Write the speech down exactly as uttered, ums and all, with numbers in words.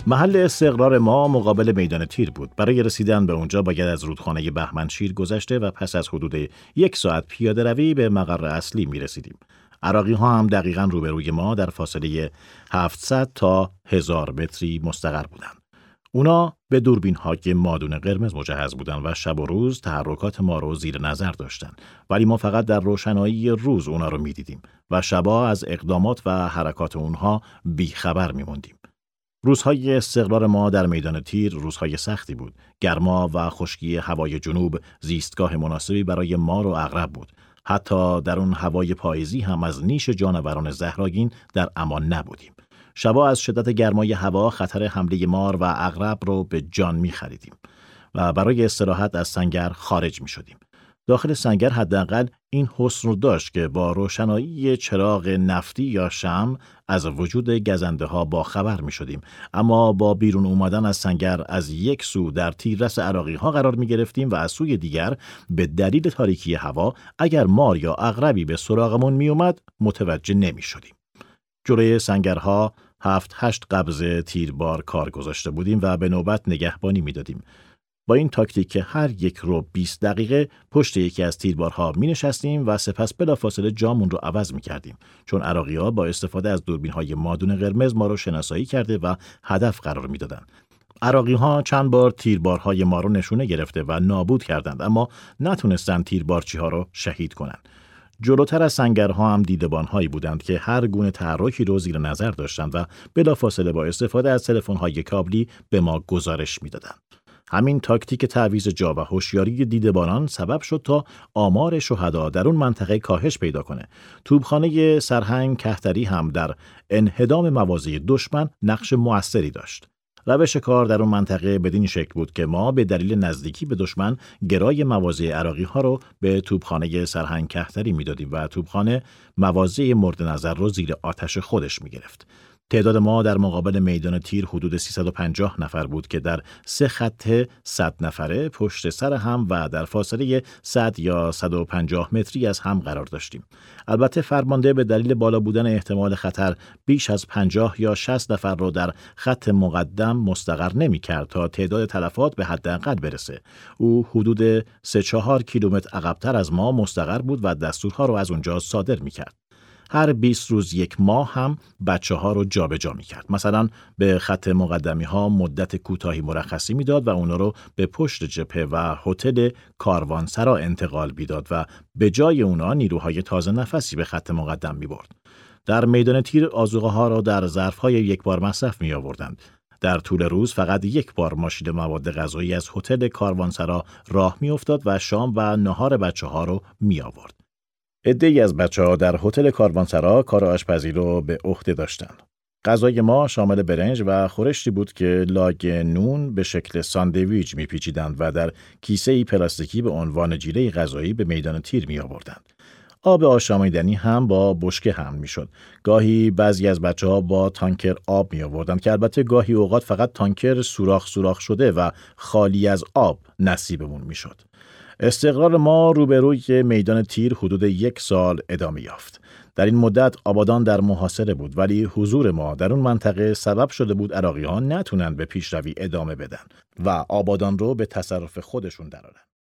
محل استقرار ما مقابل میدان تیر بود. برای رسیدن به اونجا باید از رودخانه بهمنشیر گذشته و پس از حدود یک ساعت پیاده روی به مقر اصلی می رسیدیم. عراقی ها هم دقیقاً روبروی ما در فاصله هفتصد تا هزار متری مستقر بودند. اونا به دوربین های مادون قرمز مجهز بودند و شب و روز تحرکات ما رو زیر نظر داشتند، ولی ما فقط در روشنایی روز اونا رو می دیدیم و شبا از اقدامات و حرکات اونها بیخبر می موندیم. روزهای استقرار ما در میدان تیر روزهای سختی بود. گرما و خشکی هوای جنوب زیستگاه مناسبی برای مار و عقرب بود. حتی در اون هوای پاییزی هم از نیش جانوران زهرآگین در امان نبودیم. شبا از شدت گرمای هوا خطر حمله مار و عقرب رو به جان می خریدیم و برای استراحت از سنگر خارج می شدیم. داخل سنگر حداقل این حسن رو داشت که با روشنایی چراغ نفتی یا شمع از وجود گزنده ها با خبر می شدیم، اما با بیرون اومدن از سنگر از یک سو در تیررس عراقی ها قرار می گرفتیم و از سوی دیگر به دلیل تاریکی هوا اگر مار یا عقربی به سراغمون می اومد متوجه نمی شدیم. جلوی سنگرها هفت هشت قبض تیربار کار گذاشته بودیم و به نوبت نگهبانی می دادیم. با این تاکتیک که هر یک رو بیست دقیقه پشت یکی از تیربارها می نشستیم و سپس بلافاصله جامون رو عوض می کردیم، چون عراقی‌ها با استفاده از دوربین‌های مادون قرمز ما رو شناسایی کرده و هدف قرار می دادن. عراقی‌ها چند بار تیربارهای ما رو نشونه گرفته و نابود کردند، اما نتونستن تیربارچی‌ها رو شهید کنند. جلوتر از سنگرها هم دیدبان‌هایی بودند که هر گونه تحرکی رو زیر نظر داشتند و بلافاصله با استفاده از تلفن‌های کابلی به ما گزارش می‌دادند. همین تاکتیک تعویض جا و هوشیاری دیدبانان سبب شد تا آمار شهدا در اون منطقه کاهش پیدا کنه. توپخانه سرهنگ کهتری هم در انهدام مواضع دشمن نقش مؤثری داشت. روش کار در اون منطقه بدین شکل بود که ما به دلیل نزدیکی به دشمن گرای مواضع عراقی ها رو به توپخانه سرهنگ کهتری میدادیم و توپخانه مواضع مورد نظر رو زیر آتش خودش میگرفت. تعداد ما در مقابل میدان تیر حدود سیصد و پنجاه نفر بود که در سه خط صد نفره پشت سر هم و در فاصله صد یا صد و پنجاه متری از هم قرار داشتیم. البته فرمانده به دلیل بالا بودن احتمال خطر بیش از پنجاه یا شصت نفر را در خط مقدم مستقر نمی کرد تا تعداد تلفات به حداقل برسه. او حدود سه چهار کیلومتر عقب‌تر از ما مستقر بود و دستورها را از اونجا صادر می کرد. هر بیست روز یک ماه هم بچه ها رو جابجا می کرد. مثلا به خط مقدمی ها مدت کوتاهی مرخصی می داد و اونا رو به پشت جبهه و هتل کاروانسرا انتقال میداد و به جای اونا نیروهای تازه نفسی به خط مقدم می برد. در میدان تیر آذوقه ها را در ظرف های یک بار مصرف می آوردند. در طول روز فقط یک بار ماشین مواد غذایی از هتل کاروانسرا راه می افتاد و شام و نهار بچه ها رو می آورد. عده‌ای از بچه‌ها در هتل کاروانسرا کار آشپزی رو به عهده داشتند. غذای ما شامل برنج و خورشتی بود که لاگ نون به شکل ساندویچ می‌پیچیدند و در کیسه‌ای پلاستیکی به عنوان جیره غذایی به میدان تیر می‌آوردند. آب آشامیدنی هم با بشکه حمل می‌شد. گاهی بعضی از بچه‌ها با تانکر آب می‌آوردند که البته گاهی اوقات فقط تانکر سوراخ سوراخ شده و خالی از آب نصیبمون می‌شد. استقرار ما روبروی میدان تیر حدود یک سال ادامه یافت. در این مدت آبادان در محاصره بود، ولی حضور ما در اون منطقه سبب شده بود عراقی‌ها نتونن به پیشروی ادامه بدن و آبادان رو به تصرف خودشون درآورن.